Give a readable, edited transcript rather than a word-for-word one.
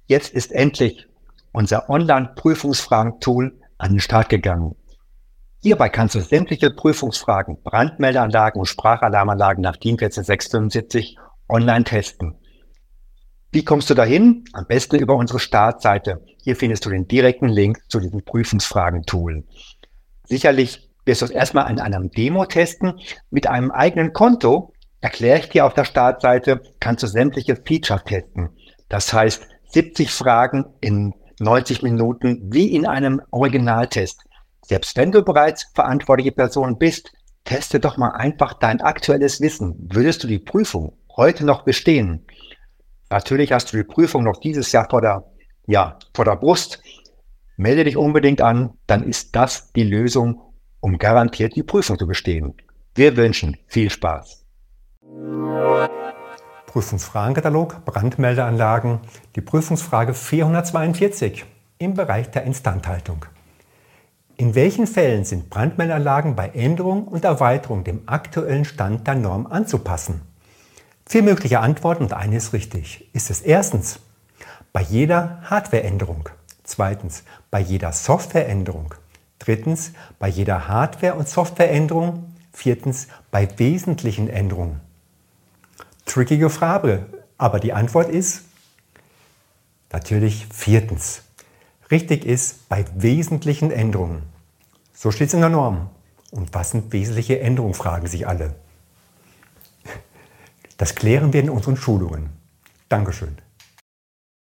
Jetzt ist endlich unser Online-Prüfungsfragen-Tool an den Start gegangen. Hierbei kannst du sämtliche Prüfungsfragen, Brandmeldeanlagen und Sprachalarmanlagen nach DIN 14675 online testen. Wie kommst du dahin? Am besten über unsere Startseite. Hier findest du den direkten Link zu diesem Prüfungsfragen-Tool. Sicherlich wirst du es erstmal in einem Demo testen. Mit einem eigenen Konto, erkläre ich dir auf der Startseite, kannst du sämtliche Features testen. Das heißt, 70 Fragen in 90 Minuten wie in einem Originaltest. Selbst wenn du bereits verantwortliche Person bist, teste doch mal einfach dein aktuelles Wissen. Würdest du die Prüfung heute noch bestehen? Natürlich hast du die Prüfung noch dieses Jahr vor der Brust. Melde dich unbedingt an, dann ist das die Lösung, um garantiert die Prüfung zu bestehen. Wir wünschen viel Spaß. Prüfungsfragenkatalog, Brandmeldeanlagen, die Prüfungsfrage 442 im Bereich der Instandhaltung. In welchen Fällen sind Brandmeldeanlagen bei Änderung und Erweiterung dem aktuellen Stand der Norm anzupassen? 4 mögliche Antworten und eine ist richtig. Ist es erstens bei jeder Hardwareänderung, zweitens bei jeder Softwareänderung, drittens bei jeder Hardware- und Softwareänderung, viertens bei wesentlichen Änderungen? Trickige Frage, aber die Antwort ist natürlich viertens. Richtig ist bei wesentlichen Änderungen. So steht es in der Norm. Und was sind wesentliche Änderungen, fragen sich alle. Das klären wir in unseren Schulungen. Dankeschön.